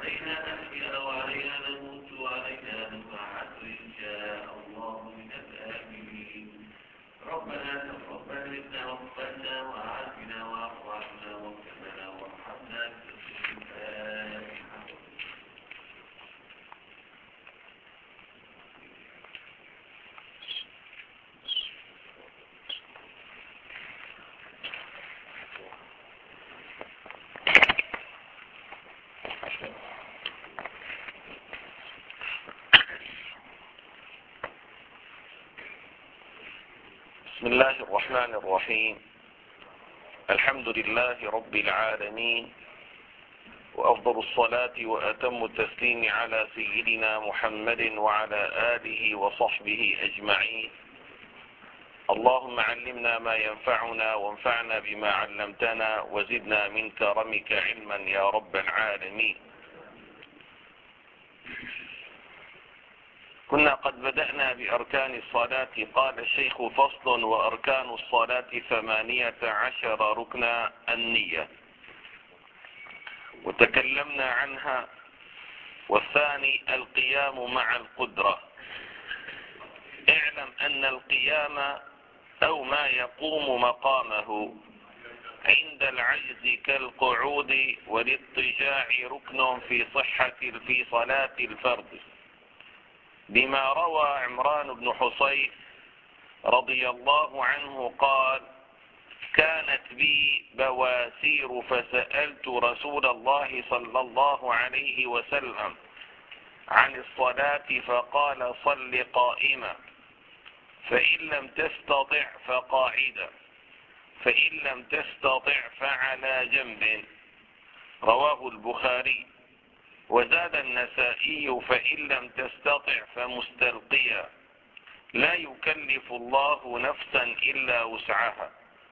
علينا نحيا وعلينا نموت وعلينا نبعث إن شاء الله من الآمنين. ربنا تقبل منا وقنا وعافنا واعف عنا واغفر لنا وارحمنا الفاتحة. بسم الله الرحمن الرحيم. الحمد لله رب العالمين، وأفضل الصلاة وأتم التسليم على سيدنا محمد وعلى آله وصحبه أجمعين. اللهم علمنا ما ينفعنا وانفعنا بما علمتنا وزدنا من كرمك علما يا رب العالمين. كنا قد بدأنا بأركان الصلاة. قال الشيخ: فصل: وأركان الصلاة 18 ركنا النية، وتكلمنا عنها. والثاني القيام مع القدرة. اعلم أن القيام أو ما يقوم مقامه عند العجز كالقعود والاضطجاع ركن في صلاة الفرد، بما روى عمران بن حصين رضي الله عنه قال: كانت بي بواسير فسألت رسول الله صلى الله عليه وسلم عن الصلاة فقال: صل قائما، فإن لم تستطع فقاعدا، فإن لم تستطع فعلى جنب. رواه البخاري. وزاد النسائي: فإن لم تستطع فمستلقيا، لا يكلف الله نفسا إلا وسعها.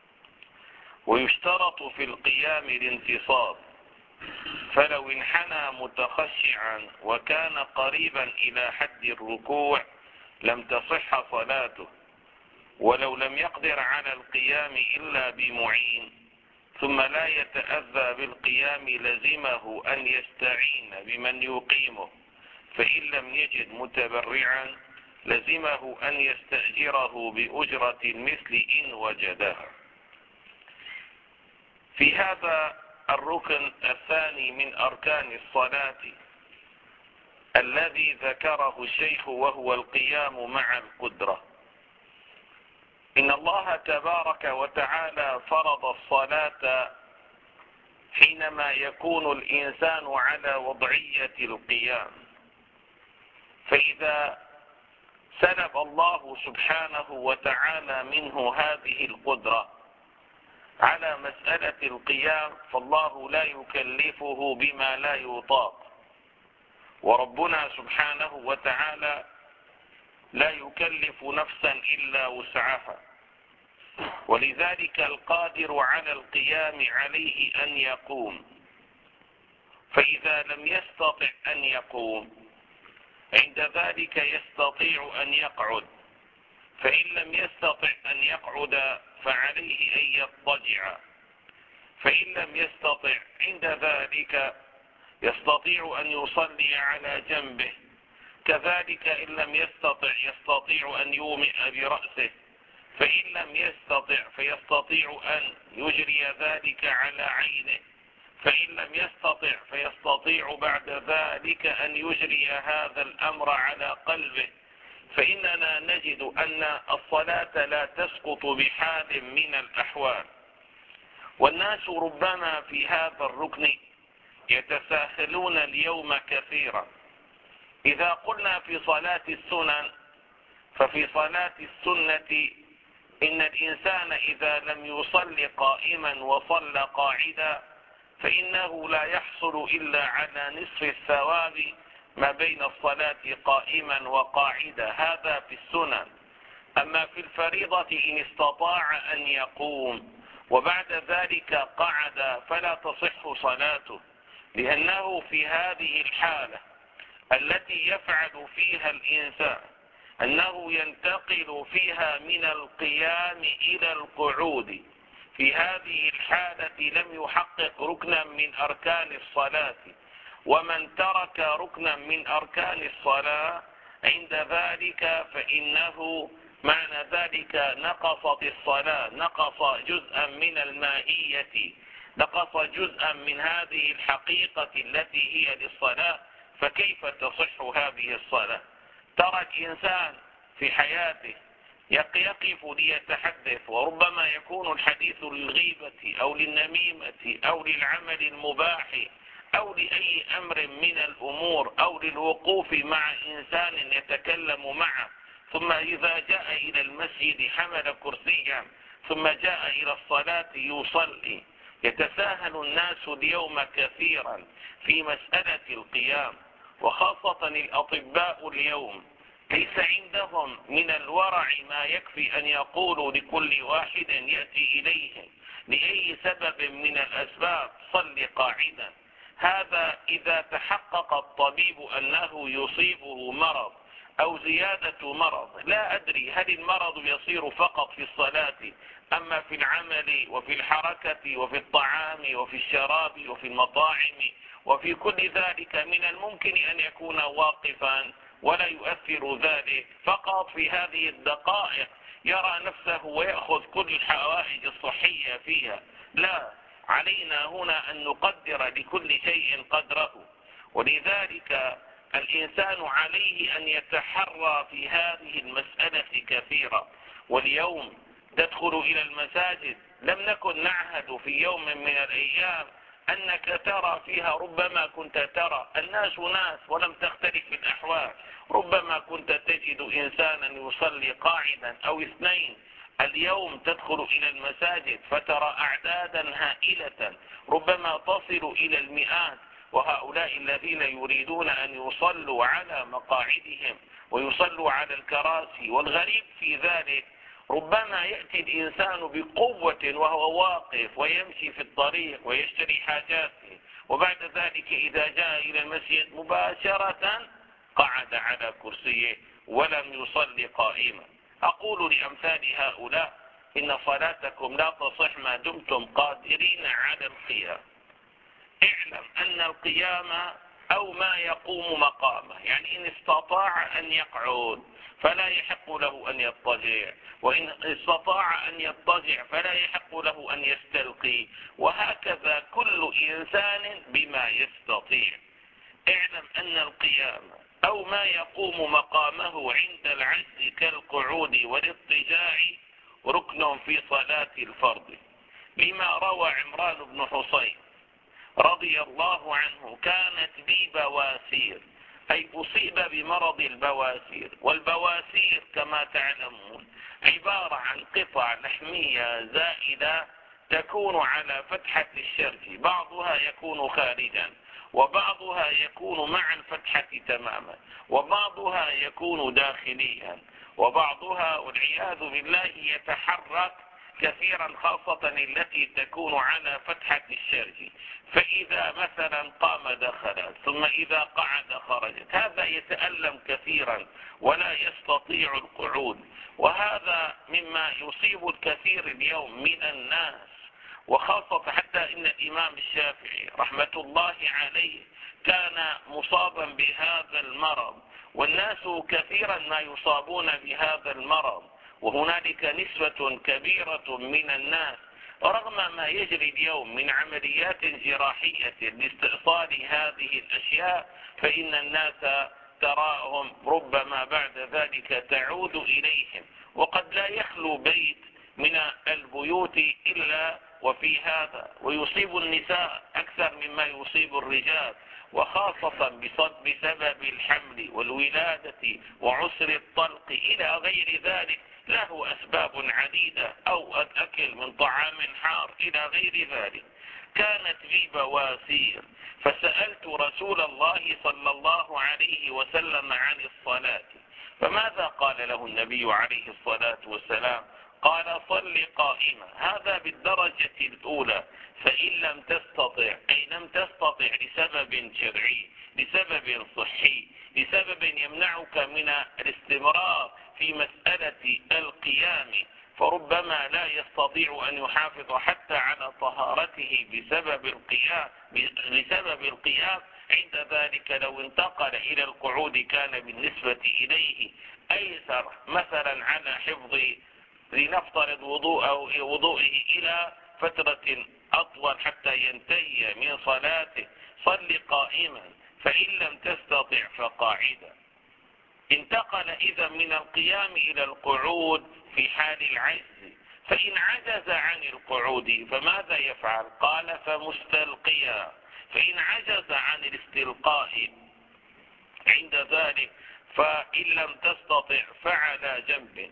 ويشترط في القيام الانتصاب، فلو انحنى متخشعا وكان قريبا إلى حد الركوع لم تصح صلاته. ولو لم يقدر على القيام إلا بمعين ثم لا يتأذى بالقيام لزمه أن يستعين بمن يقيمه، فإن لم يجد متبرعا لزمه أن يستأجره بأجرة المثل إن وجدها. في هذا الركن الثاني من أركان الصلاة الذي ذكره الشيخ وهو القيام مع القدرة، إن الله تبارك وتعالى فرض الصلاة حينما يكون الإنسان على وضعية القيام، فإذا سلب الله سبحانه وتعالى منه هذه القدرة على مسألة القيام فالله لا يكلفه بما لا يطاق، وربنا سبحانه وتعالى لا يكلف نفسا إلا وسعها. ولذلك القادر على القيام عليه أن يقوم، فإذا لم يستطع أن يقوم عند ذلك يستطيع أن يقعد، فإن لم يستطع أن يقعد فعليه أن يضطجع، فإن لم يستطع عند ذلك يستطيع أن يصلي على جنبه، كذلك إن لم يستطيع أن يومئ برأسه، فإن لم يستطع فيستطيع أن يجري ذلك على عينه، فإن لم يستطع فيستطيع بعد ذلك أن يجري هذا الأمر على قلبه. فإننا نجد أن الصلاة لا تسقط بحال من الأحوال، والناس ربما في هذا الركن يتساهلون اليوم كثيرا. إذا قلنا في صلاة السنن ففي صلاة السنة إن الإنسان إذا لم يصل قائما وصلى قاعدا فإنه لا يحصل إلا على نصف الثواب ما بين الصلاة قائما وقاعدا، هذا في السنن. أما في الفريضة إن استطاع أن يقوم وبعد ذلك قعد فلا تصح صلاته، لأنه في هذه الحالة التي يفعل فيها الإنسان أنه ينتقل فيها من القيام إلى القعود، في هذه الحالة لم يحقق ركنا من أركان الصلاة، ومن ترك ركنا من أركان الصلاة عند ذلك فإنه معنى ذلك نقصت الصلاة، نقص جزءا من الماهية، نقص جزءا من هذه الحقيقة التي هي للصلاة، فكيف تصح هذه الصلاة؟ ترى الإنسان في حياته يقف ليتحدث، وربما يكون الحديث للغيبة أو للنميمة أو للعمل المباح أو لأي أمر من الأمور أو للوقوف مع إنسان يتكلم معه، ثم إذا جاء إلى المسجد حمل كرسيا، ثم جاء إلى الصلاة يصلي. يتساهل الناس اليوم كثيرا في مسألة القيام، وخاصة الأطباء اليوم ليس عندهم من الورع ما يكفي أن يقولوا لكل واحد يأتي إليه لأي سبب من الأسباب صل قاعدا. هذا إذا تحقق الطبيب أنه يصيبه مرض أو زيادة مرض. لا أدري هل المرض يصير فقط في الصلاة أما في العمل وفي الحركة وفي الطعام وفي الشراب وفي المطاعم وفي كل ذلك. من الممكن أن يكون واقفا ولا يؤثر ذلك، فقط في هذه الدقائق يرى نفسه ويأخذ كل الحوائج الصحية فيها. لا، علينا هنا أن نقدر لكل شيء قدره، ولذلك الإنسان عليه أن يتحرى في هذه المسألة كثيرا. واليوم تدخل إلى المساجد، لم نكن نعهد في يوم من الأيام أنك ترى فيها، ربما كنت ترى الناس ناس ولم تختلف الأحوال، ربما كنت تجد إنسانا يصلي قاعدا أو اثنين. اليوم تدخل إلى المساجد فترى أعدادا هائلة ربما تصل إلى المئات، وهؤلاء الذين يريدون أن يصلوا على مقاعدهم ويصلوا على الكراسي. والغريب في ذلك ربما يأتي الإنسان بقوة وهو واقف ويمشي في الطريق ويشتري حاجاته، وبعد ذلك إذا جاء إلى المسجد مباشرة قعد على كرسيه ولم يصلي قائما. أقول لأمثال هؤلاء إن صلاتكم لا تصح ما دمتم قادرين على القيام. اعلم أن القيام أو ما يقوم مقامه، يعني إن استطاع أن يقعد فلا يحق له أن يضطجع، وإن استطاع أن يضطجع فلا يحق له أن يستلقي، وهكذا كل إنسان بما يستطيع. اعلم أن القيام أو ما يقوم مقامه عند العجز كالقعود والاضطجاع ركن في صلاة الفرض، لما روى عمران بن حصين رضي الله عنه: كانت لي بواسير، أي أصيب بمرض البواسير. والبواسير كما تعلمون عبارة عن قطع لحمية زائدة تكون على فتحة الشرج، بعضها يكون خارجا وبعضها يكون مع الفتحة تماما وبعضها يكون داخليا وبعضها والعياذ بالله يتحرك كثيرا، خاصة التي تكون على فتحة الشرج. فإذا مثلا قام دخل، ثم إذا قعد خرجت. هذا يتألم كثيرا ولا يستطيع القعود، وهذا مما يصيب الكثير اليوم من الناس، وخاصة حتى إن الإمام الشافعي رحمة الله عليه كان مصابا بهذا المرض، والناس كثيرا ما يصابون بهذا المرض، وهنالك نسبة كبيرة من الناس رغم ما يجري اليوم من عمليات جراحية لاستئصال هذه الأشياء، فإن الناس تراهم ربما بعد ذلك تعود إليهم. وقد لا يخلو بيت من البيوت إلا وفي هذا، ويصيب النساء أكثر مما يصيب الرجال، وخاصة بسبب الحمل والولادة وعسر الطلق إلى غير ذلك. له أسباب عديدة، أو الأكل من طعام حار إلى غير ذلك. كانت لي بواسير فسألت رسول الله صلى الله عليه وسلم عن الصلاة، فماذا قال له النبي عليه الصلاة والسلام؟ قال: صل قائما. هذا بالدرجة الأولى. فإن لم تستطع، أي لم تستطع لسبب شرعي، لسبب صحي، لسبب يمنعك من الاستمرار في مسألة القيام، فربما لا يستطيع أن يحافظ حتى على طهارته لسبب القيام، عند ذلك لو انتقل إلى القعود كان بالنسبة إليه أيسر، مثلا على حفظ لنفترض وضوئه إلى فترة أطول حتى ينتهي من صلاته، صل قائما، فإن لم تستطع فقاعدا. انتقل إذا من القيام إلى القعود في حال العجز، فإن عجز عن القعود فماذا يفعل؟ قال فمستلقيا، فإن عجز عن الاستلقاء عند ذلك فإن لم تستطع فعلى جنب،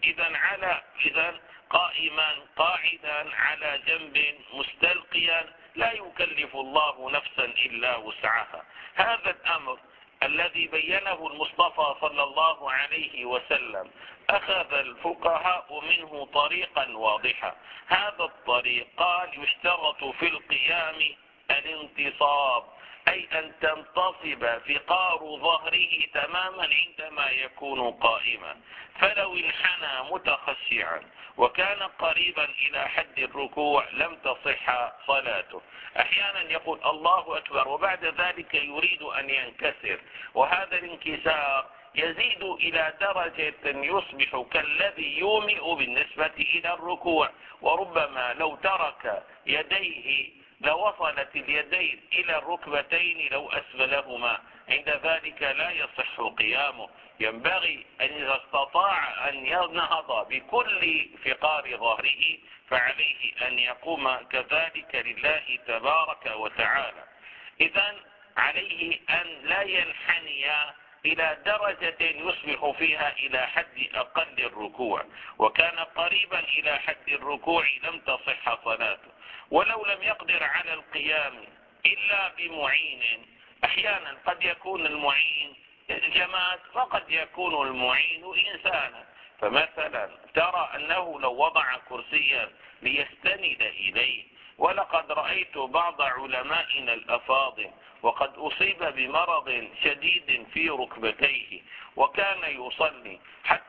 إذا قائما قاعدا على جنب مستلقيا، لا يكلف الله نفسا إلا وسعها. هذا الأمر الذي بينه المصطفى صلى الله عليه وسلم أخذ الفقهاء منه طريقا واضحا. هذا الطريق قال يشترط في القيام الانتصاب، أي أن تنتصب فقار ظهره تماما عندما يكون قائما، فلو انحنى متخشعا وكان قريبا إلى حد الركوع لم تصح صلاته. أحيانا يقول الله أكبر وبعد ذلك يريد أن ينكسر، وهذا الانكسار يزيد إلى درجة يصبح كالذي يومئ بالنسبة إلى الركوع، وربما لو ترك يديه لوصلت اليدين إلى الركبتين لو أسفلهما، عند ذلك لا يصح قيامه. ينبغي أن إذا استطاع أن ينهض بكل فقار ظهره فعليه أن يقوم كذلك لله تبارك وتعالى. إذن عليه أن لا ينحني إلى درجة يصبح فيها إلى حد أقل الركوع، وكان قريبا إلى حد الركوع لم تصح صلاته. ولو لم يقدر على القيام إلا بمعين، أحيانا قد يكون المعين جماد وقد يكون المعين إنسانا، فمثلا ترى أنه لو وضع كرسيا ليستند إليه، ولقد رأيت بعض علمائنا الأفاضل وقد أصيب بمرض شديد في ركبتيه وكان يصلي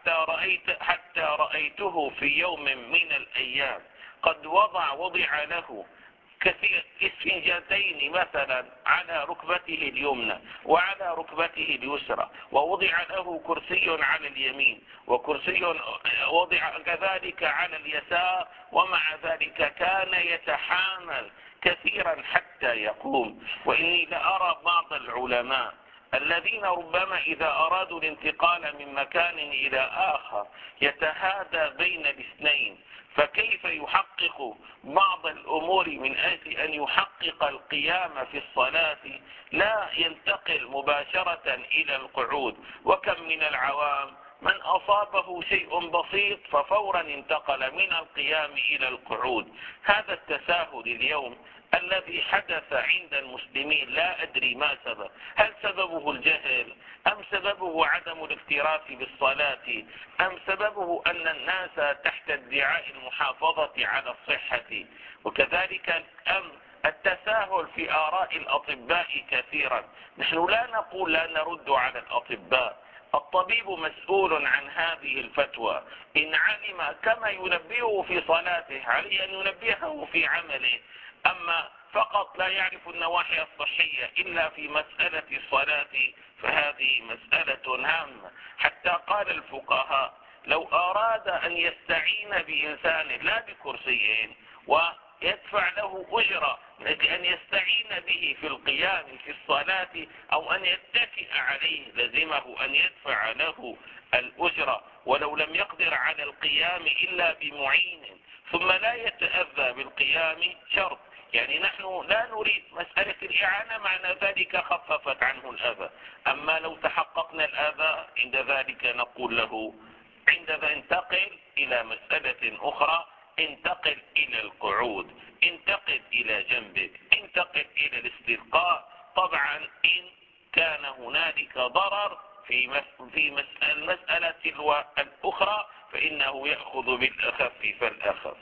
حتى رأيته في يوم من الأيام قد وضع له كثير اسفنجتين مثلا على ركبته اليمنى وعلى ركبته اليسرى، ووضع له كرسي على اليمين وكرسي وضع كذلك على اليسار، ومع ذلك كان يتحامل كثيرا حتى يقوم. وإني لأرى بعض العلماء الذين ربما إذا أرادوا الانتقال من مكان إلى آخر يتهادى بين الاثنين، فكيف يحقق بعض الأمور من أجل أن يحقق القيام في الصلاة لا ينتقل مباشرة إلى القعود. وكم من العوام من أصابه شيء بسيط ففورا انتقل من القيام إلى القعود. هذا التساهل اليوم الذي حدث عند المسلمين لا أدري ما سبب، هل سببه الجهل أم سببه عدم الاكتراث بالصلاة أم سببه أن الناس تحت ادعاء المحافظة على الصحة، وكذلك أم التساهل في آراء الأطباء كثيرا. نحن لا نقول لا نرد على الأطباء، الطبيب مسؤول عن هذه الفتوى، إن علم كما ينبهه في صلاته عليه أن ينبهه في عمله، أما فقط لا يعرف النواحي الصحية إلا في مسألة الصلاة فهذه مسألة هامة. حتى قال الفقهاء لو أراد أن يستعين بإنسان لا بكرسي ويدفع له أجرة لأن يستعين به في القيام في الصلاة أو أن يتكئ عليه لزمه أن يدفع له الأجرة، ولو لم يقدر على القيام إلا بمعين ثم لا يتأذى بالقيام شرط. يعني نحن لا نريد مسألة الإعانة معنى ذلك خففت عنه الأذى، أما لو تحققنا الأذى عند ذلك نقول له عندما انتقل إلى مسألة أخرى، انتقل إلى القعود، انتقل إلى جنبك، انتقل إلى الاستلقاء. طبعا إن كان هنالك ضرر في المسألة الأخرى فإنه يأخذ بالأخف فالأخف.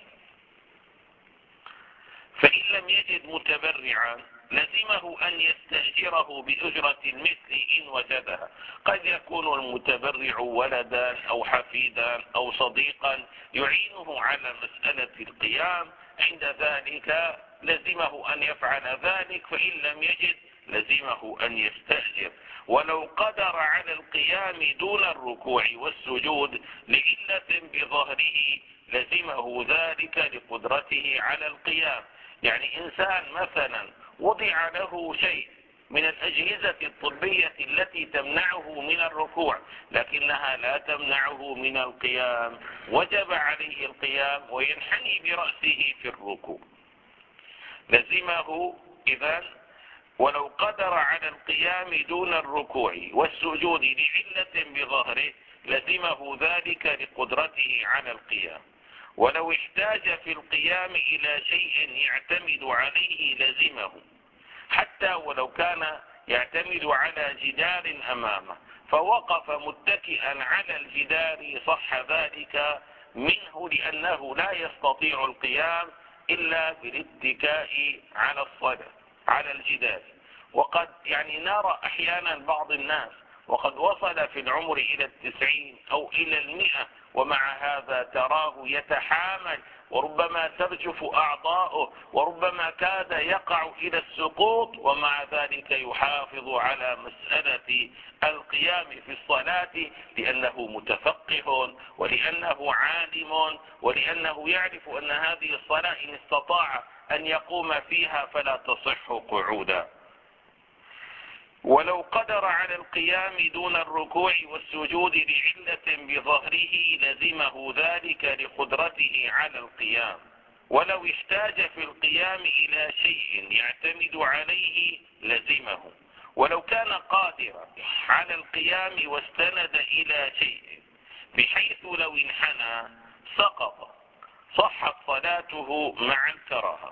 فإن لم يجد متبرعا لزمه أن يستأجره بأجرة المثل إن وجدها. قد يكون المتبرع ولدا أو حفيدا أو صديقا يعينه على مسألة القيام، عند ذلك لزمه أن يفعل ذلك، فإن لم يجد لزمه أن يستأجر. ولو قدر على القيام دون الركوع والسجود لعلة بظهره لزمه ذلك لقدرته على القيام. يعني إنسان مثلا وضع له شيء من الأجهزة الطبية التي تمنعه من الركوع لكنها لا تمنعه من القيام، وجب عليه القيام وينحني برأسه في الركوع. لزمه إذن ولو قدر على القيام دون الركوع والسجود لعلة بظهره لزمه ذلك لقدرته على القيام. ولو احتاج في القيام إلى شيء يعتمد عليه لزمه، حتى ولو كان يعتمد على جدار أمامه فوقف متكئا على الجدار صح ذلك منه، لأنه لا يستطيع القيام إلا بالاتكاء على الجدار. وقد نرى أحيانا بعض الناس وقد وصل في العمر إلى 90 أو إلى 100 ومع هذا تراه يتحامل وربما ترجف أعضاؤه وربما كاد يقع إلى السقوط، ومع ذلك يحافظ على مسألة القيام في الصلاة لأنه متفقه ولأنه عالم ولأنه يعرف أن هذه الصلاة إن استطاع أن يقوم فيها فلا تصح قعودا. ولو قدر على القيام دون الركوع والسجود لعلة بظهره لزمه ذلك لقدرته على القيام. ولو احتاج في القيام إلى شيء يعتمد عليه لزمه. ولو كان قادرا على القيام واستند إلى شيء بحيث لو انحنى سقط صحت صلاته مع الكراهة.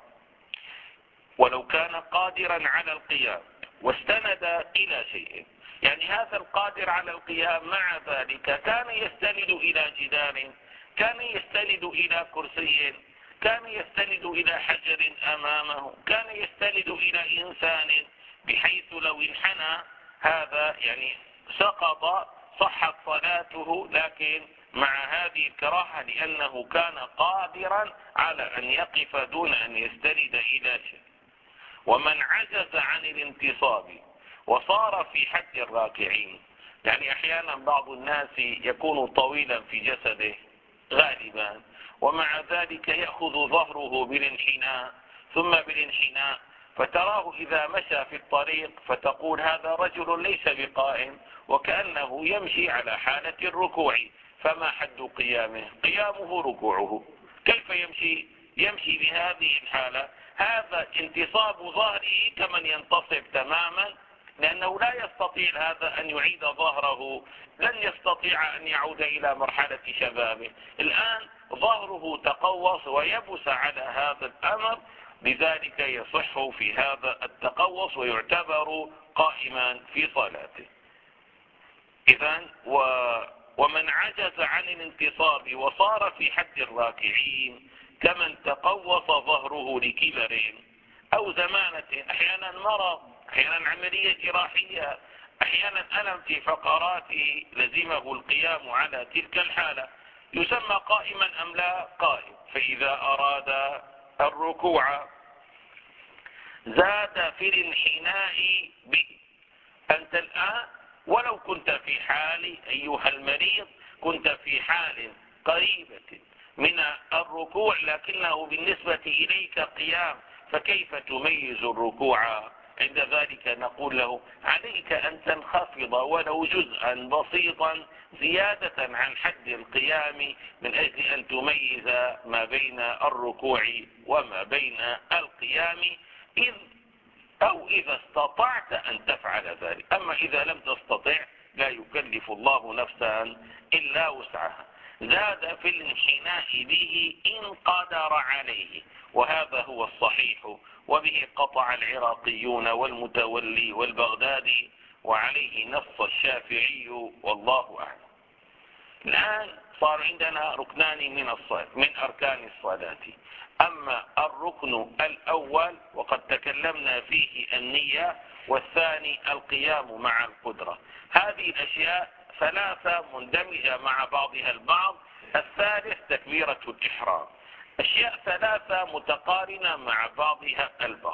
ولو كان قادرا على القيام واستند إلى شيء، هذا القادر على القيام مع ذلك كان يستند إلى جدار، كان يستند إلى كرسي، كان يستند إلى حجر أمامه، كان يستند إلى إنسان بحيث لو انحنى هذا سقط صحت صلاته، لكن مع هذه الكراهة لأنه كان قادرا على أن يقف دون أن يستند إلى شيء. ومن عجز عن الانتصاب وصار في حد الراكعين، أحيانا بعض الناس يكون طويلا في جسده غالبا ومع ذلك يأخذ ظهره بالانحناء ثم بالانحناء، فتراه إذا مشى في الطريق فتقول هذا رجل ليس بقائم وكأنه يمشي على حالة الركوع. فما حد قيامه؟ قيامه ركوعه. كيف يمشي بهذه الحالة؟ هذا انتصاب ظهره كمن ينتصب تماما، لأنه لا يستطيع هذا أن يعيد ظهره، لن يستطيع أن يعود إلى مرحلة شبابه. الآن ظهره تقوص ويبس على هذا الأمر، لذلك يصح في هذا التقوص ويعتبر قائما في صلاته. إذن ومن عجز عن الانتصاب وصار في حد الراكعين كمن تقوص ظهره لكبر أو زمانة، أحيانا مرض، أحيانا عملية جراحية، أحيانا ألم في فقراته لزمه القيام على تلك الحالة، يسمى قائما أم لا؟ قائم. فإذا أراد الركوع زاد في الانحناء به. أنت الآن ولو كنت في حال أيها المريض كنت في حال قريبة من الركوع لكنه بالنسبة إليك قيام، فكيف تميز الركوع؟ عند ذلك نقول له عليك أن تنخفض ولو جزءا بسيطا زيادة عن حد القيام من أجل أن تميز ما بين الركوع وما بين القيام إذا استطعت أن تفعل ذلك. أما إذا لم تستطع لا يكلف الله نفسا إلا وسعها. زاد في الانحناء به إن قدر عليه، وهذا هو الصحيح، وبه قطع العراقيون والمتولي والبغدادي، وعليه نص الشافعي والله أعلم. الآن صار عندنا ركنان من أركان الصلاة. أما الركن الأول وقد تكلمنا فيه النية، والثاني القيام مع القدرة. هذه الأشياء ثلاثة مندمجة مع بعضها البعض. الثالث تكبيرة الإحرام. أشياء ثلاثة متقارنة مع بعضها البعض.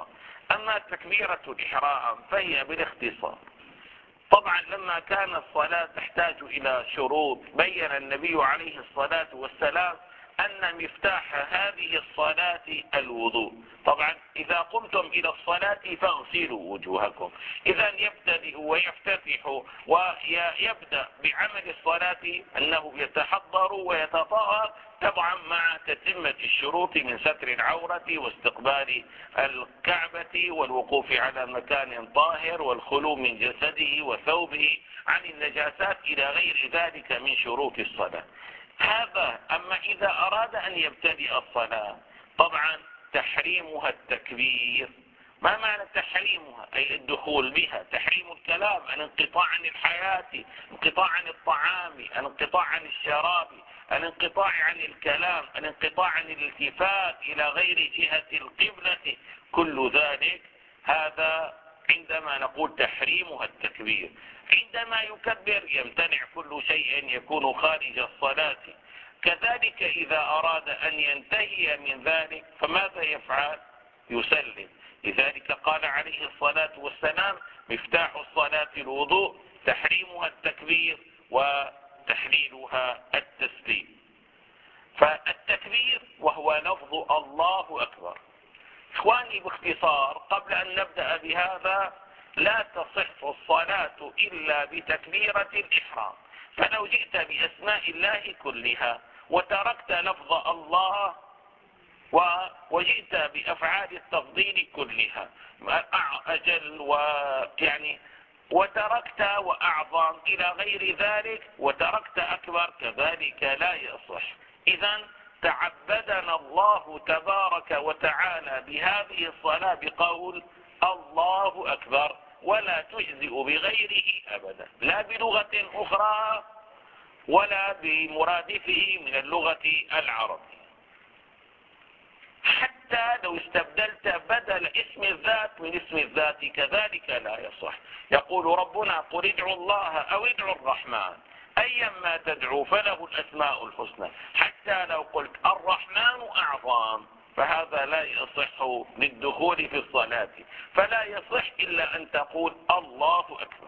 أما تكبيرة الإحرام فهي بالاختصار. طبعا لما كان الصلاة تحتاج إلى شروط بين النبي عليه الصلاة والسلام أن مفتاح هذه الصلاة الوضوء. طبعا إذا قمتم إلى الصلاة فاغسلوا وجوهكم. إذا يبتدئ ويفتتح ويبدأ بعمل الصلاة أنه يتحضر ويتطهر، طبعا مع تتمة الشروط من ستر العورة واستقبال الكعبة والوقوف على مكان طاهر والخلو من جسده وثوبه عن النجاسات إلى غير ذلك من شروط الصلاة. هذا. أما إذا أراد أن يبتدئ الصلاة طبعا تحريمها التكبير. ما معنى تحريمها؟ أي الدخول بها. تحريم الكلام، الانقطاع عن الحياة، الانقطاع عن الطعام، الانقطاع عن الشراب، الانقطاع عن الكلام، الانقطاع عن الالتفات إلى غير جهة القبلة، كل ذلك هذا عندما نقول تحريمها التكبير. عندما يكبر يمتنع كل شيء يكون خارج الصلاة. كذلك إذا أراد أن ينتهي من ذلك فماذا يفعل؟ يسلم. لذلك قال عليه الصلاة والسلام مفتاح الصلاة الوضوء، تحريمها التكبير وتحليلها التسليم. فالتكبير وهو لفظ الله أكبر. إخواني باختصار قبل أن نبدأ بهذا، لا تصح الصلاة إلا بتكبيرة الإحرام. فلو جئت بأسماء الله كلها وتركت لفظ الله وجئت بأفعال التفضيل كلها أجل وتركت وأعظم إلى غير ذلك وتركت أكبر كذلك لا يصح. إذن تعبدنا الله تبارك وتعالى بهذه الصلاة بقول الله أكبر، ولا تجزئ بغيره أبدا، لا بلغة أخرى ولا بمرادفه من اللغة العربية. حتى لو استبدلت بدل اسم الذات من اسم الذات كذلك لا يصح. يقول ربنا قل ادعوا الله أو ادعوا الرحمن أيما تدعو فله الأسماء الحسنى. حتى لو قلت الرحمن أعظم فهذا لا يصح للدخول في الصلاة، فلا يصح إلا أن تقول الله أكبر.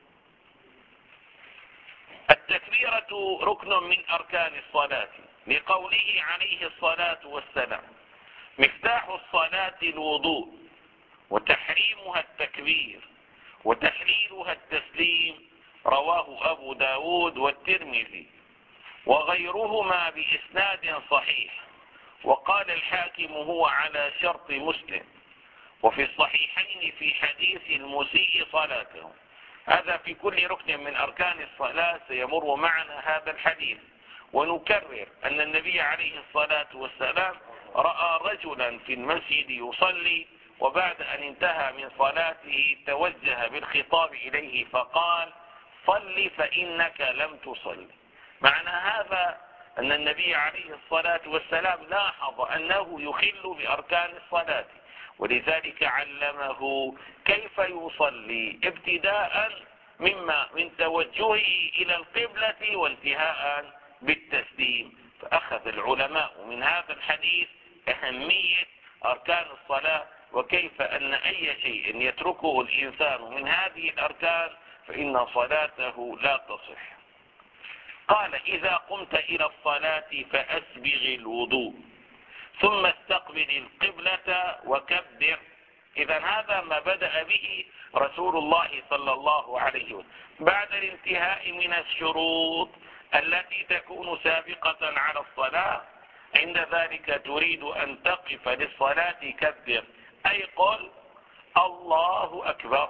التكبيرة ركن من أركان الصلاة لقوله عليه الصلاة والسلام مفتاح الصلاة الوضوء وتحريمها التكبير وتحليلها التسليم. رواه أبو داود والترمذي وغيرهما بإسناد صحيح، وقال الحاكم هو على شرط مسلم، وفي الصحيحين في حديث المسيء صلاته. هذا في كل ركن من أركان الصلاة سيمر معنا هذا الحديث. ونكرر أن النبي عليه الصلاة والسلام رأى رجلا في المسجد يصلي، وبعد أن انتهى من صلاته توجه بالخطاب إليه فقال صل فإنك لم تصل. معنى هذا أن النبي عليه الصلاة والسلام لاحظ أنه يخل بأركان الصلاة، ولذلك علمه كيف يصلي ابتداء من توجهه إلى القبلة وانتهاء بالتسليم. فأخذ العلماء من هذا الحديث أهمية أركان الصلاة، وكيف أن أي شيء يتركه الإنسان من هذه الأركان فإن صلاته لا تصح. قال إذا قمت إلى الصلاة فأسبغ الوضوء ثم استقبل القبلة وكبر. إذا هذا ما بدأ به رسول الله صلى الله عليه وسلم بعد الانتهاء من الشروط التي تكون سابقة على الصلاة. عند ذلك تريد أن تقف للصلاة كبر، أي قل الله أكبر.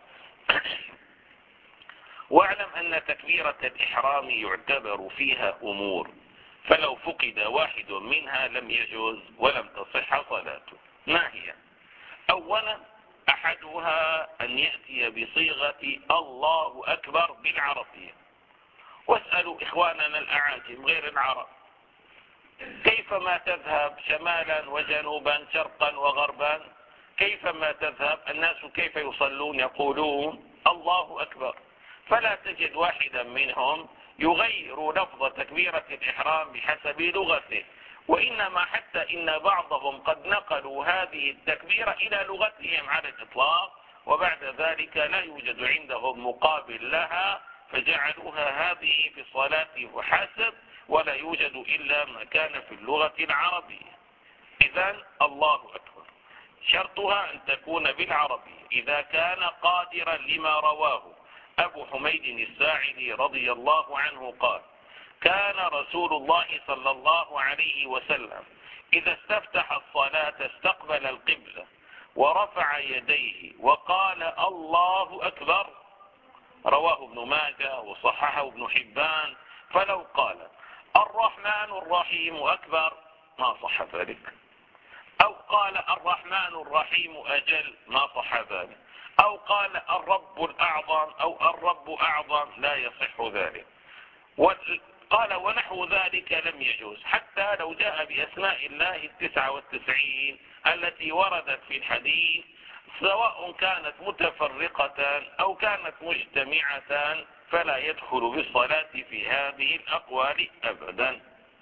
واعلم أن تكبيرة الإحرام يعتبر فيها أمور، فلو فقد واحد منها لم يجوز ولم تصح صلاته. ما هي؟ أولا أحدها أن يأتي بصيغة الله أكبر بالعربية. واسألوا إخواننا الأعاجم غير العرب كيفما تذهب شمالا وجنوبا شرقا وغربا، كيفما تذهب الناس كيف يصلون؟ يقولون الله أكبر. فلا تجد واحدا منهم يغير لفظ تكبيرة الإحرام بحسب لغته، وإنما حتى إن بعضهم قد نقلوا هذه التكبيرة إلى لغتهم على الإطلاق، وبعد ذلك لا يوجد عندهم مقابل لها، فجعلوها هذه في الصلاة وحسب، ولا يوجد إلا ما كان في اللغة العربية. إذن الله أكبر شرطها أن تكون بالعربية. إذا كان قادرا لما رواه أبو حميد الساعدي رضي الله عنه قال: كان رسول الله صلى الله عليه وسلم إذا استفتح الصلاة استقبل القبلة ورفع يديه وقال الله أكبر، رواه ابن ماجه وصححه ابن حبان. فلو قال الرحمن الرحيم أكبر ما صح ذلك، أو قال الرحمن الرحيم أجل ما صح ذلك، أو قال الرب الأعظم أو الرب أعظم لا يصح ذلك. قال ونحو ذلك لم يجوز، حتى لو جاء بأسماء الله 99 التي وردت في الحديث، سواء كانت متفرقة أو كانت مجتمعة، فلا يدخل بالصلاة في هذه الأقوال أبدا.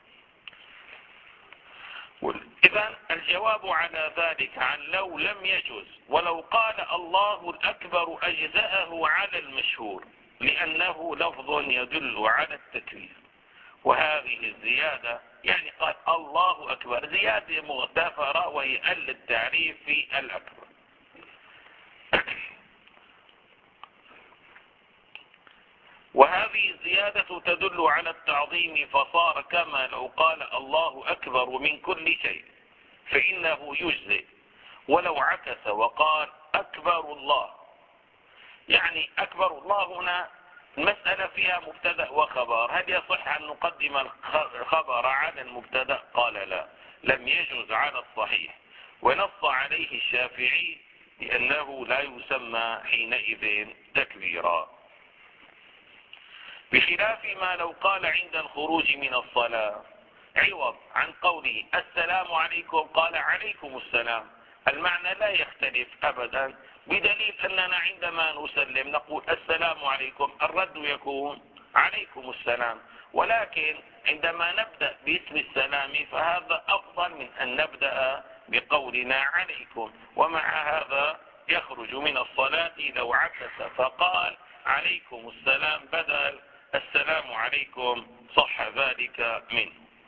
إذن الجواب على ذلك عن لو لم يجوز، ولو قال الله الأكبر أجزأه على المشهور، لأنه لفظ يدل على التكبير. وهذه الزيادة يعني قال الله أكبر زيادة مغتفرة، وهي التعريف في الأكبر. وهذه الزيادة تدل على التعظيم، فصار كما لو قال الله أكبر من كل شيء فإنه يجزئ. ولو عكس وقال أكبر الله، يعني أكبر الله هنا المسألة فيها مبتدأ وخبر، هل يصح أن نقدم الخبر على المبتدأ؟ قال لا، لم يجوز على الصحيح، ونص عليه الشافعي لأنه لا يسمى حينئذ تكبيرا، بخلاف ما لو قال عند الخروج من الصلاة عوض عن قوله السلام عليكم قال عليكم السلام، المعنى لا يختلف أبدا، بدليل أننا عندما نسلم نقول السلام عليكم، الرد يكون عليكم السلام، ولكن عندما نبدأ باسم السلام فهذا أفضل من أن نبدأ بقولنا عليكم. ومع هذا يخرج من الصلاة لو عكس فقال عليكم السلام بدل السلام عليكم، صح ذلك منه،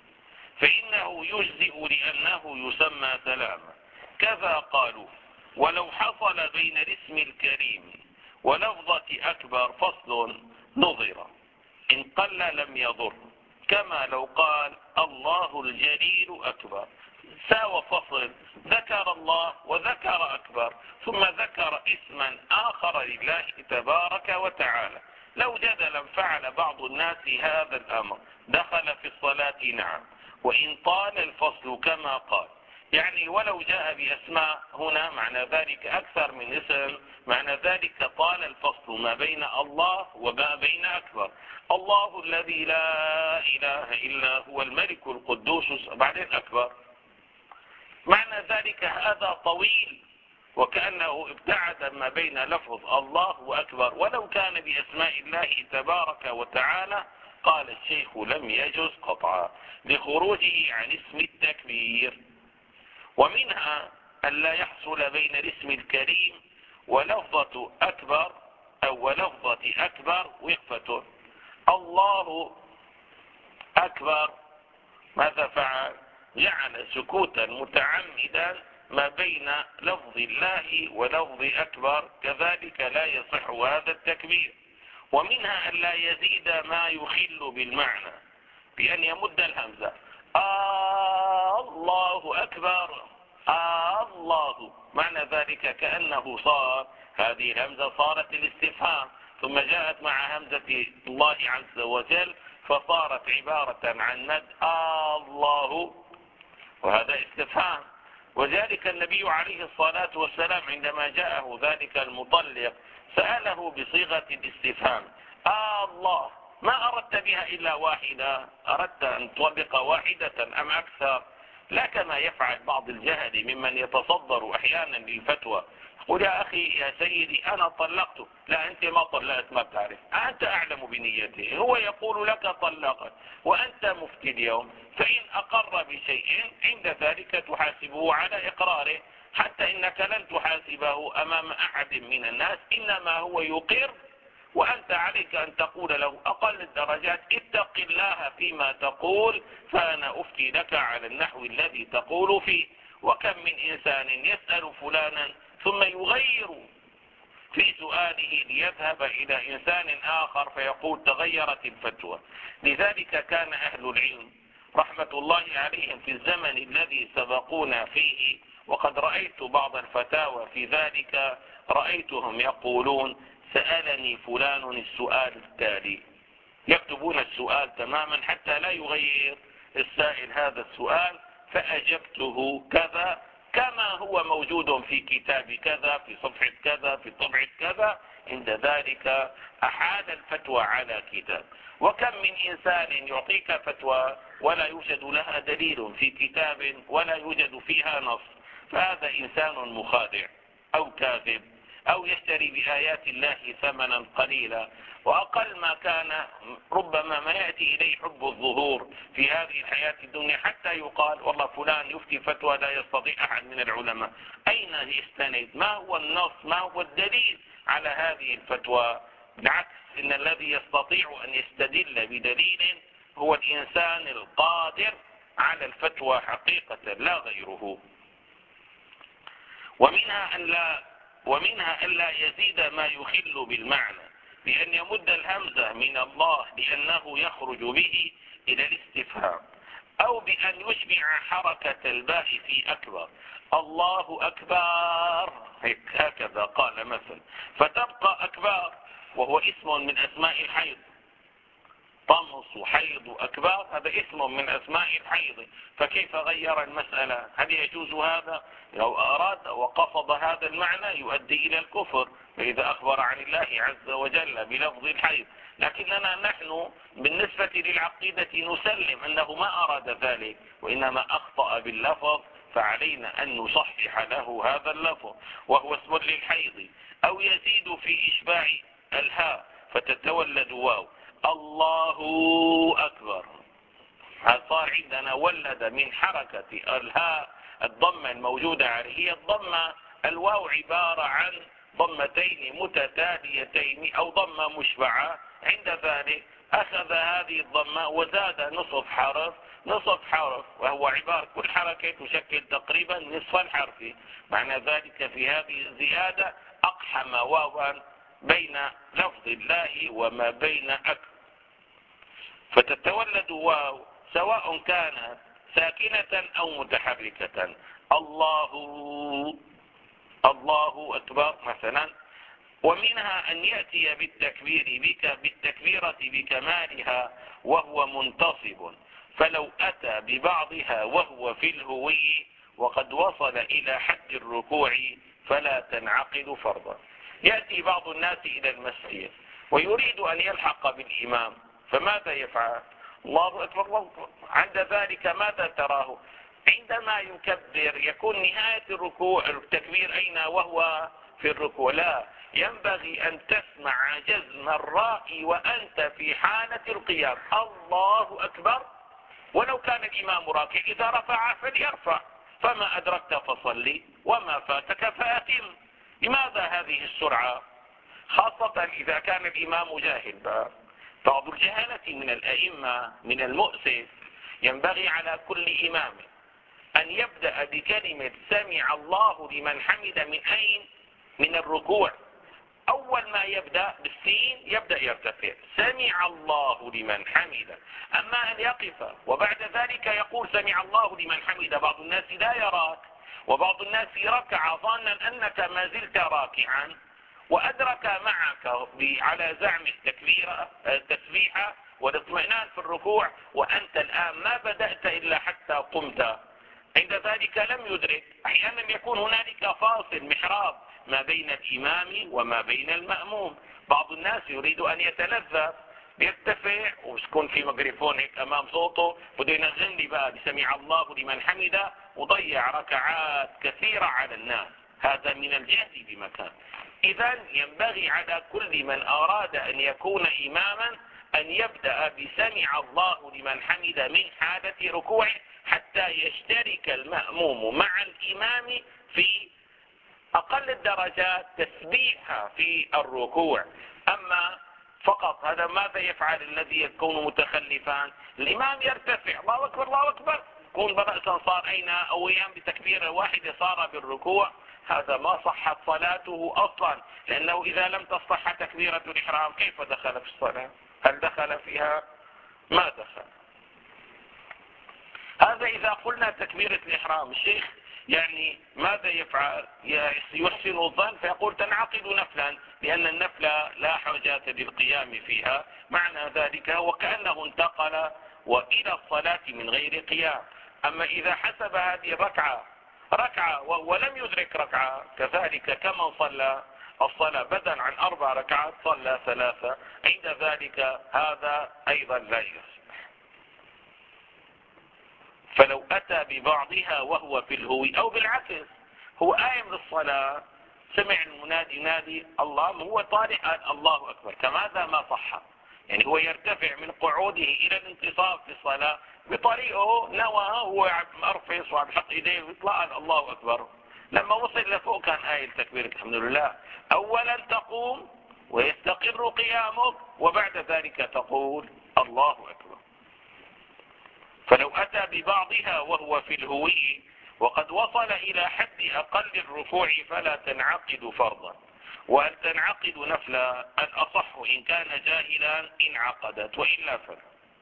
فإنه يجزئ لأنه يسمى سلاما. كذا قالوا ولو حصل بين الاسم الكريم ولفظة أكبر فصل نظر إن قل لم يضر، كما لو قال الله الجليل أكبر، ساوى فصل، ذكر الله وذكر أكبر، ثم ذكر اسما آخر لله تبارك وتعالى. لو جدلا فعل بعض الناس هذا الأمر دخل في الصلاة نعم، وإن طال الفصل كما قال، يعني ولو جاء بأسماء هنا معنى ذلك أكثر من اسم، معنى ذلك طال الفصل ما بين الله وما بين أكبر، الله الذي لا إله إلا هو الملك القدوس بعدين أكبر، معنى ذلك هذا طويل، وكأنه ابتعد ما بين لفظ الله وأكبر، ولو كان بأسماء الله تبارك وتعالى. قال الشيخ لم يجوز قطعا لخروجه عن اسم التكبير. ومنها أن لا يحصل بين الاسم الكريم ولفظة أكبر أو ولفظة أكبر وقفة. الله أكبر ماذا فعل؟ جعل سكوتا متعمدا ما بين لفظ الله ولفظ أكبر، كذلك لا يصح هذا التكبير. ومنها أن لا يزيد ما يخل بالمعنى بأن يمد الهمزة الله أكبر الله، معنى ذلك كأنه صار هذه الهمزة صارت الاستفهام، ثم جاءت مع همزة الله عز وجل فصارت عبارة عن مد الله، وهذا استفهام. وذلك النبي عليه الصلاة والسلام عندما جاءه ذلك المطلق سأله بصيغة الاستفهام الله، ما أردت بها إلا واحدة؟ أردت أن تطلق واحدة أم أكثر؟ لا كما يفعل بعض الجهل ممن يتصدر أحيانا للفتوى، قل يا أخي يا سيدي أنا طلقته. لا أنت ما طلقت، ما بتعرف، أنت أعلم بنيته. هو يقول لك طلقت وأنت مفتي اليوم، فإن أقر بشيء عند ذلك تحاسبه على إقراره، حتى إنك لن تحاسبه أمام أحد من الناس، إنما هو يقر، وأنت عليك أن تقول له أقل الدرجات اتق الله فيما تقول، فأنا أفتي لك على النحو الذي تقول فيه. وكم من إنسان يسأل فلانا ثم يغير في سؤاله ليذهب إلى إنسان آخر فيقول تغيرت الفتوى. لذلك كان أهل العلم رحمة الله عليهم في الزمن الذي سبقونا فيه، وقد رأيت بعض الفتاوى في ذلك، رأيتهم يقولون سألني فلان السؤال التالي، يكتبون السؤال تماما حتى لا يغير السائل هذا السؤال، فأجبته كذا كما هو موجود في كتاب كذا في صفحة كذا في طبعة كذا. عند ذلك أحال الفتوى على كتاب. وكم من إنسان يعطيك فتوى ولا يوجد لها دليل في كتاب ولا يوجد فيها نص، فهذا إنسان مخادع أو كاذب أو يشتري بآيات الله ثمنا قليلا. وأقل ما كان ربما ما يأتي إليه حب الظهور في هذه الحياة الدنيا، حتى يقال والله فلان يفتي فتوى لا يستطيع أحد من العلماء. أين يستند؟ ما هو النص؟ ما هو الدليل على هذه الفتوى؟ بالعكس، إن الذي يستطيع أن يستدل بدليل هو الإنسان القادر على الفتوى حقيقة لا غيره. ومنها أن لا يزيد ما يخل بالمعنى، بأن يمد الهمزة من الله لأنه يخرج به إلى الاستفهام، أو بأن يشبع حركة الباء في أكبر، الله أكبر هكذا قال مثلا، فتبقى أكبر وهو اسم من أسماء الحيض، طمس حيض أكبر هذا اسم من أسماء الحيض، فكيف غير المسألة؟ هل يجوز هذا؟ لو أراد وقصد هذا المعنى يؤدي إلى الكفر، فإذا أخبر عن الله عز وجل بلفظ الحيض. لكننا نحن بالنسبة للعقيدة نسلم أنه ما أراد ذلك، وإنما أخطأ باللفظ، فعلينا أن نصحح له هذا اللفظ، وهو اسم للحيض. أو يزيد في إشباع الهاء فتتولد واو، الله أكبر، صار عندنا ولد من حركة الهاء الضمة الموجودة عليه، هي الضمة الواو عبارة عن ضمتين متتاليتين أو ضمة مشبعة، عند ذلك أخذ هذه الضمة وزاد نصف حرف، وهو عبارة كل حركة تشكل تقريبا نصف الحرف، معنى ذلك في هذه الزيادة أقحم واوا بين لفظ الله وما بين أكبر، فتتولد واو سواء كانت ساكنة أو متحركة. الله أكبر مثلا. ومنها أن يأتي بالتكبيرة بكمالها وهو منتصب، فلو أتى ببعضها وهو في الهوي وقد وصل إلى حد الركوع فلا تنعقد فرضا. يأتي بعض الناس إلى المسجد ويريد أن يلحق بالإمام، فماذا يفعل؟ الله أكبر الله أكبر. عند ذلك ماذا تراه؟ عندما يكبر يكون نهاية الركوع التكبير أين وهو في الركوع؟ لا، ينبغي أن تسمع جزم الراء وأنت في حالة القيام، الله أكبر، ولو كان الإمام راكع إذا رفع فليرفع، فما أدركت فصلي وما فاتك فأتم. لماذا هذه السرعة؟ خاصة إذا كان الإمام جاهل. بعض الجهالة من الأئمة من المؤسف، ينبغي على كل إمام أن يبدأ بكلمة سمع الله لمن حمد من أين؟ من الركوع. أول ما يبدأ بالسين يبدأ يرتفع، سمع الله لمن حمد. أما أن يقف وبعد ذلك يقول سمع الله لمن حمد، بعض الناس لا يراك، وبعض الناس ركع ظانا أنك ما زلت راكعا، وأدرك معك على زعم التسبيحة والاطمئنان في الركوع، وأنت الآن ما بدأت إلا حتى قمت، عند ذلك لم يدرك. أحيانا يكون هنالك فاصل محراب ما بين الإمام وما بين المأموم. بعض الناس يريد أن يتلذذ، بيرتفع ويكون في ميكروفون هيك أمام صوته بده ينغم لي بقى بسمع الله لمن حمده، وضيع ركعات كثيرة على الناس. هذا من الجهل بمكان. إذا ينبغي على كل من أراد أن يكون إماما أن يبدأ بسمع الله لمن حمد من حالة ركوعه حتى يشترك المأموم مع الإمام في أقل الدرجات تسبيحا في الركوع. أما فقط هذا ماذا يفعل الذي يكون متخلفا؟ الإمام يرتفع الله أكبر الله أكبر، يكون برأسا صار أين أو أيام بتكبيرة واحدة صار بالركوع، هذا ما صحت صلاته أصلا، لأنه إذا لم تصح تكبيرة الإحرام كيف دخل في الصلاة؟ هل دخل فيها؟ ما دخل. هذا إذا قلنا تكبيرة الإحرام. الشيخ يعني ماذا يفعل؟ يحسن الظن فيقول تنعقد نفلا، لأن النفلة لا حاجة للقيام فيها، معنى ذلك وكأنه انتقل وإلى الصلاة من غير قيام. أما إذا حسب هذه الركعة ركعة ولم يدرك ركعة كذلك كمن صلى الصلاة بدلا عن 4 ركعات صلى 3، عند ذلك هذا أيضا لا يصح. فلو أتى ببعضها وهو في الهوي أو بالعكس هو قائم للصلاة سمع المنادي ينادي الله هو طالع قال الله أكبر، كماذا ما صح؟ يعني هو يرتفع من قعوده إلى الانتصاب في الصلاة بطريقه نوى هو مرفص وعم يحط إيديه ويطلع الله أكبر، لما وصل لفوق كان قايل تكبيرة الحمد لله. أولا تقوم ويستقر قيامك وبعد ذلك تقول الله أكبر. فلو أتى ببعضها وهو في الهوي وقد وصل إلى حد أقل الركوع فلا تنعقد فرضا، وأن تنعقد نفلا الأصح إن كان جاهلا انعقدت وإلا فلا.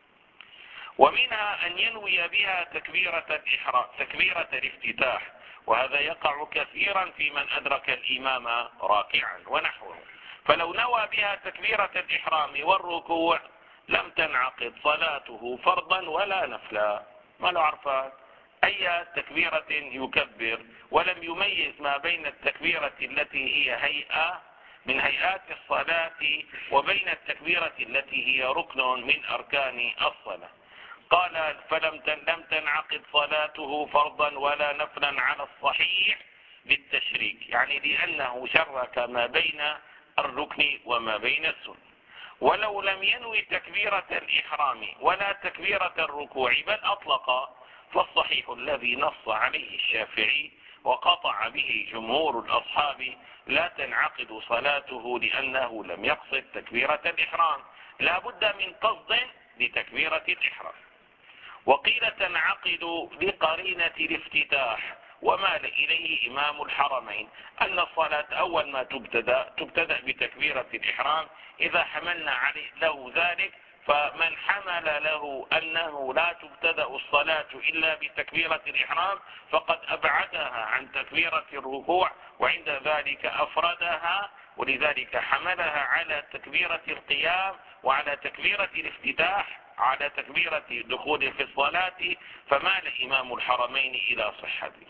ومنها أن ينوي بها تكبيرة الإحرام تكبيرة الافتتاح، وهذا يقع كثيرا في من أدرك الإمام راكعا ونحوه. فلو نوى بها تكبيرة الإحرام والركوع لم تنعقد صلاته فرضا ولا نفلا. ما لو عرفان أي تكبيرة يكبر ولم يميز ما بين التكبيرة التي هي هيئة من هيئات الصلاة وبين التكبيرة التي هي ركن من أركان الصلاة، قال لم تنعقد صلاته فرضا ولا نفلا على الصحيح بالتشريك، يعني لأنه شرك ما بين الركن وما بين السنة. ولو لم ينوي تكبيرة الإحرام ولا تكبيرة الركوع بل أطلق فالصحيح الذي نص عليه الشافعي وقطع به جمهور الأصحاب لا تنعقد صلاته لأنه لم يقصد تكبيرة الإحرام، لا بد من قصد لتكبيرة الإحرام. وقيل تنعقد لقرينة الافتتاح، ومال إليه إمام الحرمين أن الصلاة أول ما تبتدأ بتكبيرة الإحرام، إذا حملنا عليه له ذلك فمن حمل له أنه لا تبتدأ الصلاة إلا بتكبيرة الإحرام فقد أبعدها عن تكبيرة الركوع، وعند ذلك أفردها، ولذلك حملها على تكبيرة القيام وعلى تكبيرة الافتتاح على تكبيرة دخول في الصلاة، فمال إمام الحرمين إلى صحته.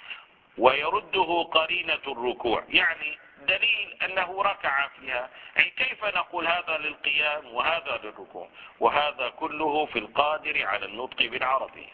ويرده قرينة الركوع، يعني دليل أنه ركع فيها، يعني كيف نقول هذا للقيام وهذا للركوع؟ وهذا كله في القادر على النطق بالعربية.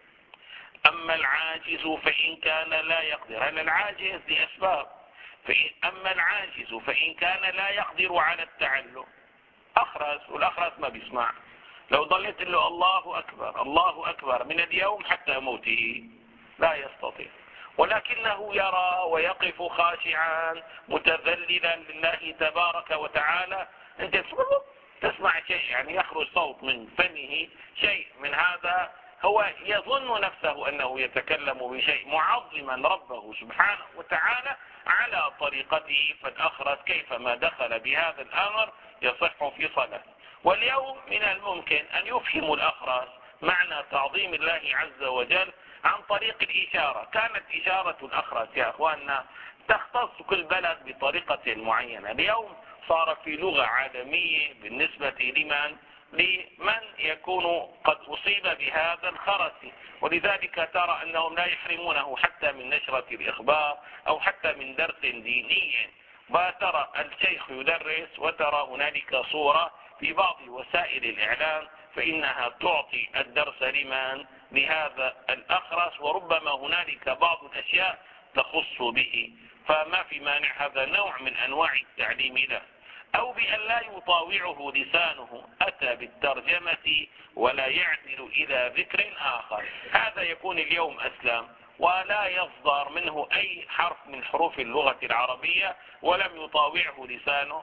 أما العاجز فإن كان لا يقدر، هل العاجز لأسباب، أما العاجز فإن كان لا يقدر على التعلم أخرس، والأخرس ما بيسمع، لو ضلت له الله أكبر الله أكبر من اليوم حتى موته لا يستطيع، ولكنه يرى ويقف خاشعا متذللا لله تبارك وتعالى، انت تسمع شيء يعني يخرج صوت من فمه شيء من هذا، هو يظن نفسه أنه يتكلم بشيء معظما ربه سبحانه وتعالى على طريقته، فالأخرس كيفما دخل بهذا الأمر يصح في صلاته. واليوم من الممكن أن يفهم الأخرس معنى تعظيم الله عز وجل عن طريق الإشارة. كانت إشارة الأخرس يا أخواننا تختص كل بلد بطريقة معينة، اليوم صار في لغة عالمية بالنسبة لمن يكون قد أصيب بهذا الخرس، ولذلك ترى أنهم لا يحرمونه حتى من نشرة الإخبار أو حتى من درس ديني، وترى الشيخ يدرس وترى هنالك صورة في بعض وسائل الإعلام فإنها تعطي الدرس لهذا الأخرس، وربما هنالك بعض الأشياء تخص به. فما في مانع هذا نوع من أنواع التعليم له. أو بأن لا يطاوعه لسانه، أتى بالترجمة ولا يعدل إلى ذكر آخر، هذا يكون اليوم أسلم ولا يصدر منه أي حرف من حروف اللغة العربية ولم يطاوعه لسانه،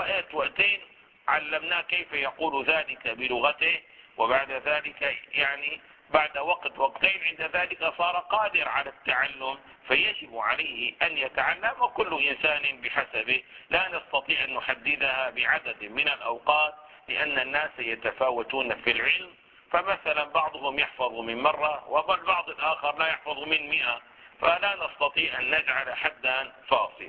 وأتين علمناه كيف يقول ذلك بلغته، وبعد ذلك يعني بعد وقتين عند ذلك صار قادر على التعلم، فيجب عليه أن يتعلم، وكل إنسان بحسبه، لا نستطيع أن نحددها بعدد من الأوقات لأن الناس يتفاوتون في العلم، فمثلا بعضهم يحفظ من مرة والبعض الآخر لا يحفظ من 100، فلا نستطيع أن نجعل حدا فاصلا.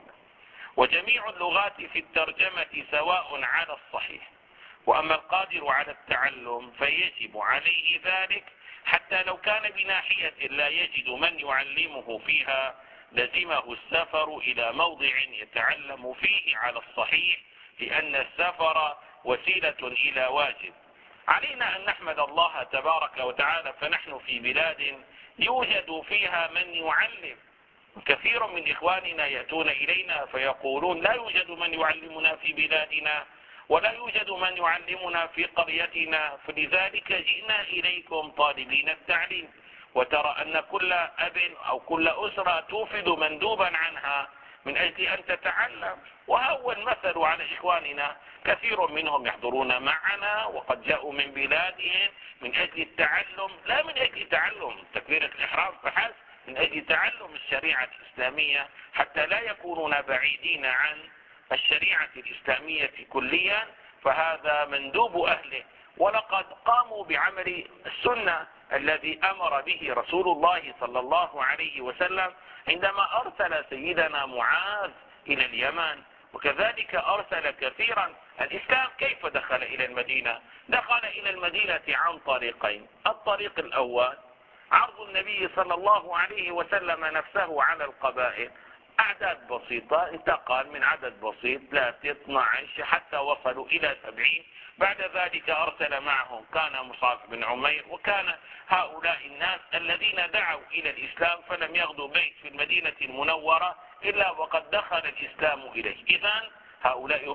وجميع اللغات في الترجمة سواء على الصحيح، وأما القادر على التعلم فيجب عليه ذلك، حتى لو كان بناحية لا يجد من يعلمه فيها لزمه السفر إلى موضع يتعلم فيه على الصحيح، لأن السفر وسيلة إلى واجب. علينا أن نحمد الله تبارك وتعالى، فنحن في بلاد يوجد فيها من يعلم. كثير من إخواننا يأتون إلينا فيقولون لا يوجد من يعلمنا في بلادنا، ولا يوجد من يعلمنا في قريتنا، فلذلك جئنا إليكم طالبين التعليم. وترى أن كل أب أو كل أسرة توفد مندوبا عنها من أجل أن تتعلم، وهو المثل على إخواننا، كثير منهم يحضرون معنا وقد جاءوا من بلادهم من أجل التعلم، لا من أجل تعلم تكبيرة الإحرام فحسب، من أجل تعلم الشريعة الإسلامية، حتى لا يكونون بعيدين عن الشريعة الإسلامية كليا، فهذا مندوب أهله. ولقد قاموا بعمل السنة الذي أمر به رسول الله صلى الله عليه وسلم عندما أرسل سيدنا معاذ إلى اليمن، وكذلك أرسل كثيرا. الإسلام كيف دخل إلى المدينة؟ دخل إلى المدينة عن طريقين. الطريق الأول عرض النبي صلى الله عليه وسلم نفسه على القبائل، أعداد بسيطة، انتقل من عدد بسيط 3 12 حتى وصلوا إلى 70. بعد ذلك أرسل معهم كان مصعب بن عمير، وكان هؤلاء الناس الذين دعوا إلى الإسلام، فلم يغدوا بيت في المدينة المنورة إلا وقد دخل الإسلام إليه. إذن هؤلاء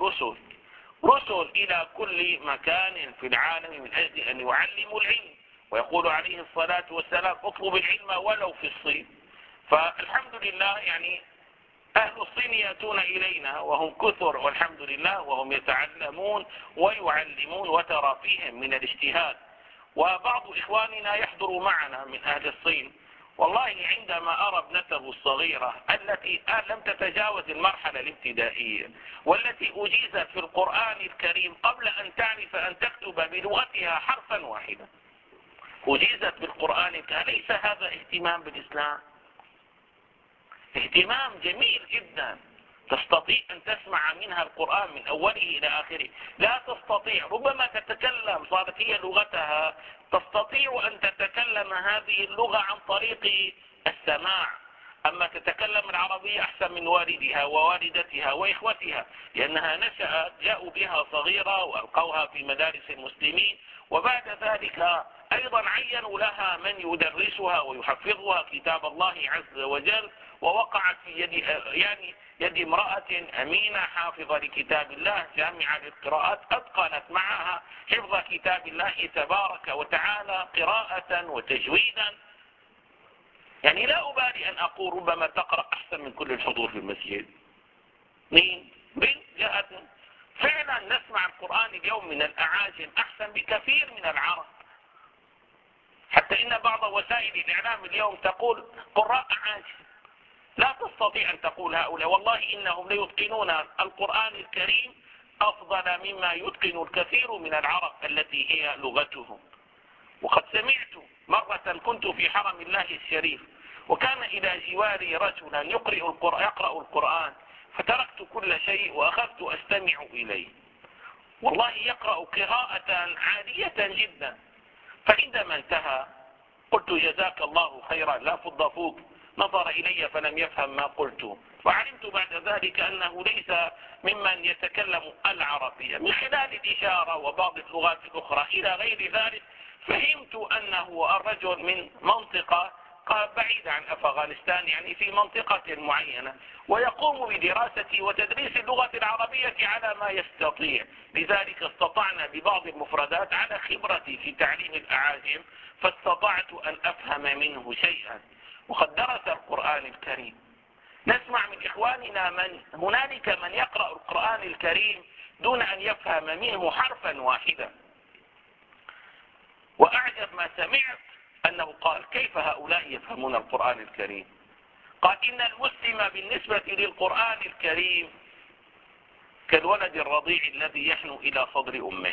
رسل إلى كل مكان في العالم من أجل أن يعلموا العلم، ويقول عليه الصلاة والسلام اطلب العلم ولو في الصين. فالحمد لله يعني أهل الصين يأتون إلينا وهم كثر والحمد لله، وهم يتعلمون ويعلمون، وترى فيهم من الاجتهاد. وبعض إخواننا يحضر معنا من أهل الصين، والله عندما أرى ابنته الصغيرة التي لم تتجاوز المرحلة الابتدائية، والتي أجيزت في القرآن الكريم قبل أن تعرف أن تكتب بلغتها حرفا واحدا، أجيزت بالقرآن الكريم، أليس هذا اهتمام بالإسلام؟ اهتمام جميل جدا. تستطيع أن تسمع منها القرآن من أوله إلى آخره. لا تستطيع، ربما تتكلم، صارت هي لغتها، تستطيع أن تتكلم هذه اللغة عن طريق السماع، أما تتكلم العربية أحسن من والدها ووالدتها وإخوتها، لأنها نشأت، جاءوا بها صغيرة وألقوها في مدارس المسلمين، وبعد ذلك أيضا عينوا لها من يدرسها ويحفظها كتاب الله عز وجل، ووقعت في يد امرأة أمينة حافظة لكتاب الله جامعة للقراءات، أتقنت معها حفظ كتاب الله تبارك وتعالى قراءة وتجويدا. يعني لا أبالي أن أقول ربما تقرأ أحسن من كل الحضور في المسجد. مين؟ بنت جاءتنا. فعلا نسمع القرآن اليوم من الأعاجم أحسن بكثير من العرب، حتى إن بعض وسائل الإعلام اليوم تقول قراء أعاجم. لا تستطيع أن تقول هؤلاء، والله إنهم ليتقنون القرآن الكريم أفضل مما يتقن الكثير من العرب التي هي لغتهم. وقد سمعت مرة كنت في حرم الله الشريف، وكان إلى جواري رجلا يقرأ القرآن، فتركت كل شيء وأخذت أستمع إليه، والله يقرأ قراءة عالية جدا. فعندما انتهى قلت جزاك الله خيرا لا فض فوق، نظر إلي فلم يفهم ما قلت، وعلمت بعد ذلك أنه ليس ممن يتكلم العربية. من خلال الإشارة وبعض اللغات الأخرى إلى غير ذلك فهمت أنه الرجل من منطقة منطقة بعيدة عن أفغانستان، يعني في منطقة معينة، ويقوم بدراسة وتدريس اللغة العربية على ما يستطيع. لذلك استطعنا ببعض المفردات على خبرتي في تعليم الأعاجم، فاستطعت أن أفهم منه شيئا، وقد درس القرآن الكريم. نسمع من إخواننا هنالك من يقرأ القرآن الكريم دون أن يفهم منه حرفا واحدا. وأعجب ما سمعت أنه قال: كيف هؤلاء يفهمون القرآن الكريم؟ قال: إن المسلم بالنسبة للقرآن الكريم كالولد الرضيع الذي يحنو إلى صدر أمه.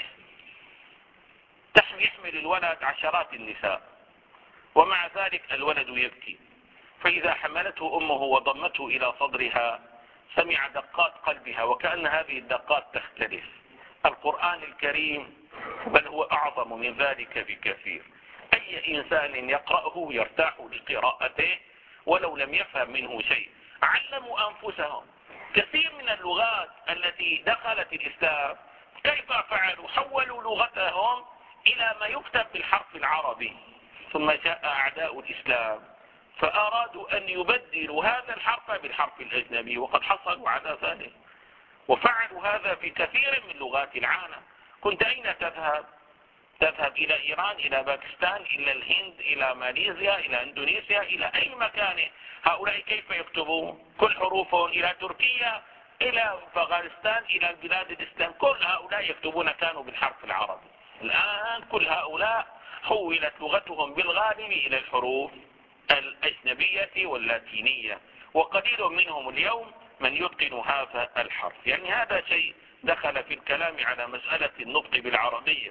يحمل الولد عشرات النساء، ومع ذلك الولد يبكي، فإذا حملته أمه وضمته إلى صدرها سمع دقات قلبها، وكأن هذه الدقات تختلف. القرآن الكريم بل هو أعظم من ذلك بكثير. أي إنسان يقرأه يرتاح لقراءته ولو لم يفهم منه شيء. علموا أنفسهم. كثير من اللغات التي دخلت الإسلام كيف فعلوا؟ حولوا لغتهم إلى ما يكتب بالحرف العربي، ثم جاء أعداء الإسلام فأرادوا أن يبدلوا هذا الحرف بالحرف الأجنبي، وقد حصلوا على ذلك، وفعلوا هذا في كثير من لغات العالم. كنت أين تذهب؟ تذهب إلى إيران، إلى باكستان، إلى الهند، إلى ماليزيا، إلى إندونيسيا، إلى أي مكان. هؤلاء كيف يكتبون؟ كل حروفهم إلى تركيا، إلى أفغانستان، إلى بلاد الإسلام، كل هؤلاء يكتبون كانوا بالحرف العربي. الآن كل هؤلاء حولت لغتهم بالغالب إلى الحروف الأجنبية واللاتينية، وقليل منهم اليوم من يتقن هذا الحرف. يعني هذا شيء دخل في الكلام على مسألة النطق بالعربية.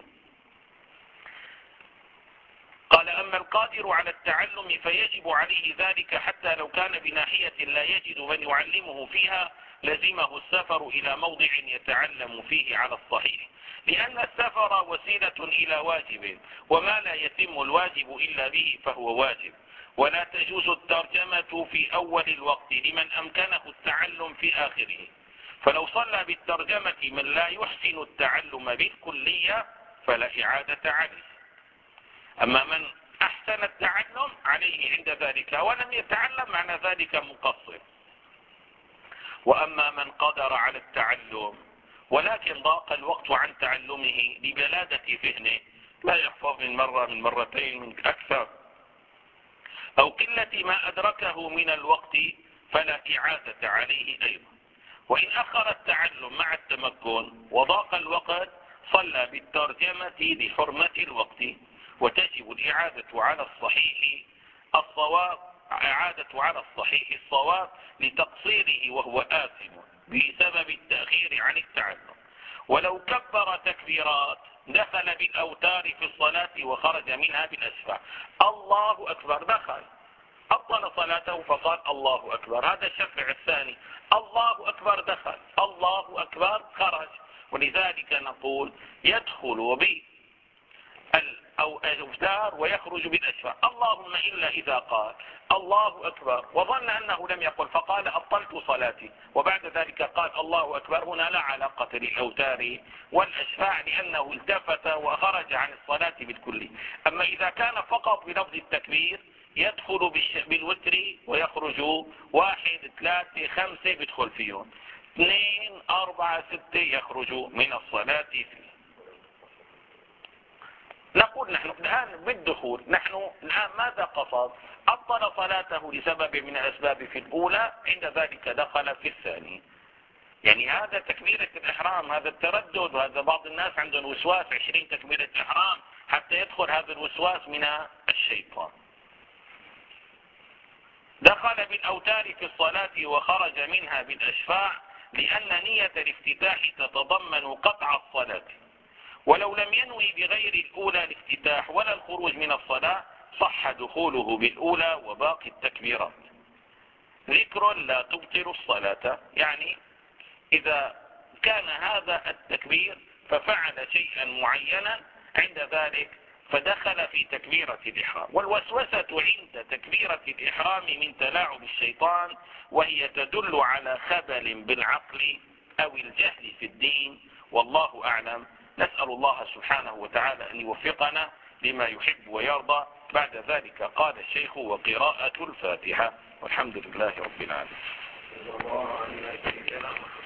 قال: أما القادر على التعلم فيجب عليه ذلك حتى لو كان بناحية لا يجد من يعلمه فيها لزمه السفر إلى موضع يتعلم فيه على الصحيح، لأن السفر وسيلة إلى واجب، وما لا يتم الواجب إلا به فهو واجب. ولا تجوز الترجمة في أول الوقت لمن أمكنه التعلم في آخره، فلو صلى بالترجمة من لا يحسن التعلم بالكلية فلا إعادة عليه. أما من أحسن التعلم عليه عند ذلك ولم يتعلم معنى ذلك مقصر. وأما من قدر على التعلم ولكن ضاق الوقت عن تعلمه لبلادة ذهنه، لا يحفظ من مرة من مرتين من أكثر، أو قلة ما أدركه من الوقت، فلا إعادة عليه أيضا. وإن أخر التعلم مع التمكن وضاق الوقت صلى بالترجمة لحرمة الوقت، وتجب الإعادة على الصحيح الصواب، الصواب لتقصيره وهو آثم بسبب التأخير عن التعلم. ولو كبر تكبيرات دخل بالأوتار في الصلاة وخرج منها بالأسفع. الله أكبر دخل، أبطل صلاته فقال الله أكبر، هذا الشفع الثاني. الله أكبر دخل، الله أكبر خرج. ولذلك نقول يدخل بالأوتار ويخرج بالأسفع. اللهم إلا إذا قال الله أكبر وظن أنه لم يقل فقال أبطلت صلاتي، وبعد ذلك قال الله أكبر، هنا لا علاقة للأوتار والأسفع لأنه التفت وخرج عن الصلاة بالكل. أما إذا كان فقط بلفظ التكبير يدخل بالوتر ويخرج 1 3 5 بيدخل فيهم، 2 4 6 يخرج من الصلاة فيه. نقول نحن الآن بالدخول، نحن الآن ماذا قصد؟ أبطل صلاته لسبب من الأسباب في الأولى، عند ذلك دخل في الثاني. يعني هذا تكبيرة الإحرام، هذا التردد، وهذا بعض الناس عندهم وسواس 20 تكبيرة إحرام حتى يدخل هذا الوسواس من الشيطان. دخل بالأوتار في الصلاة وخرج منها بالأشفاع، لأن نية الافتتاح تتضمن قطع الصلاة، ولو لم ينوي بغير الأولى الافتتاح ولا الخروج من الصلاة صح دخوله بالأولى وباقي التكبيرات. ذكر لا تبطل الصلاة، يعني إذا كان هذا التكبير ففعل شيئا معينا عند ذلك فدخل في تكبيرة الإحرام. والوسوسة عند تكبيرة الإحرام من تلاعب الشيطان، وهي تدل على خبل بالعقل أو الجهل في الدين، والله أعلم. نسأل الله سبحانه وتعالى أن يوفقنا لما يحب ويرضى. بعد ذلك قال الشيخ: وقراءة الفاتحة. والحمد لله رب العالمين.